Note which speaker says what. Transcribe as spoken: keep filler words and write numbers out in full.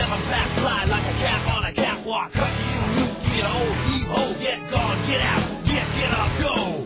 Speaker 1: never backslide like a cat on a catwalk. Cut you loose, be an old evil. Get gone, get out, get, get up, go.